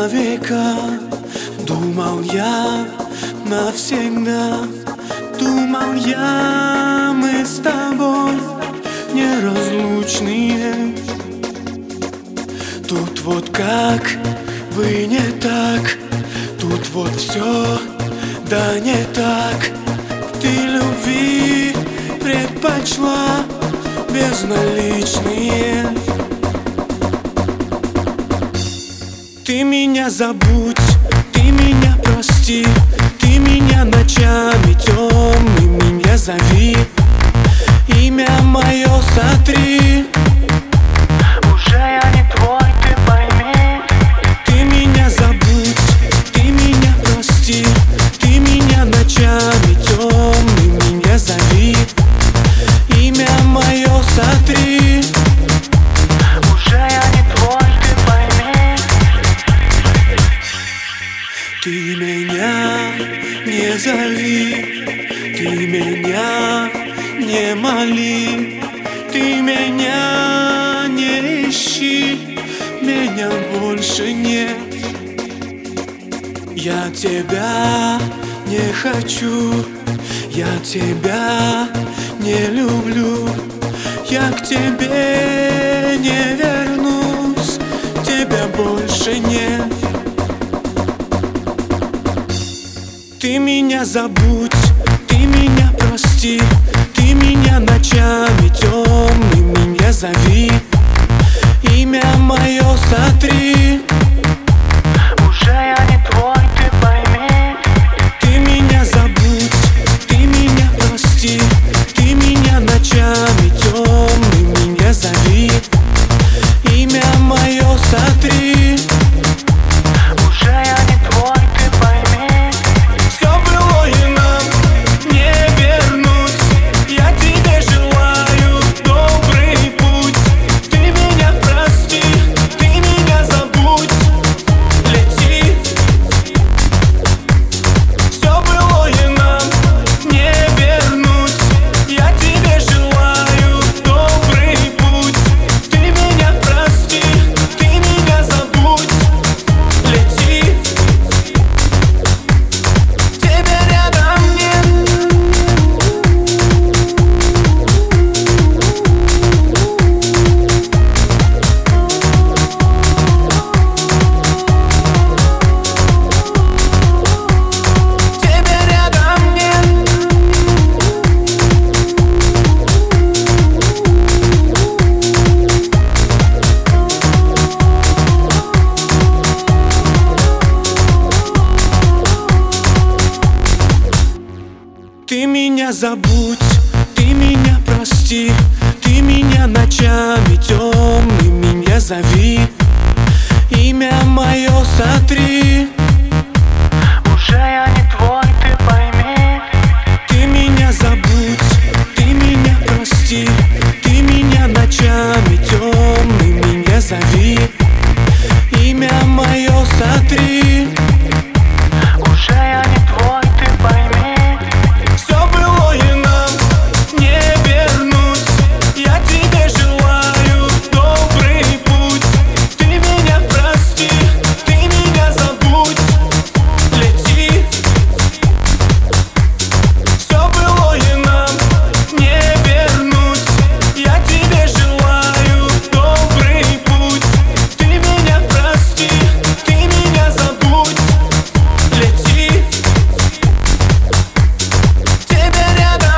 на века. Думал я навсегда, думал я, мы с тобой неразлучные. Тут вот как бы не так, тут вот все да не так. Ты любви предпочла безналичные. Ты меня забудь, ты меня прости, ты меня ночами темными не зови, имя мое сотри. Уже я не твой, ты пойми. Ты меня забудь, ты меня прости, ты меня ночами темными не зови, имя мое сотри. Уже я не твой, ты пойми. Ты меня не зови, ты меня не моли, ты меня не ищи, меня больше нет. Я тебя не хочу, я тебя не люблю, я к тебе не вернусь, тебя больше нет. Ты меня забудь, ты меня прости, ты меня ночами темными не зови, имя мое сотри. Уже я не твой, ты пойми. Ты меня забудь, ты меня прости, ты меня ночами темными не зови, имя мое сотри. Уже я не твой, ты пойми. Все было и нам не вернуть, я тебе желаю добрый путь. Ты меня прости, ты меня забудь, лети. Все было и нам не вернуть, я тебе желаю добрый путь. Ты меня прости, ты меня забудь, лети. Тебя рядом нет. Тебя рядом нет. Ты меня забудь, ты меня прости, ты меня ночами темными не зови, имя мое сотри. Уже я не твой, ты пойми. Ты меня забудь, ты меня прости, ты меня ночами темными не зови, имя мое сотри. Уже я не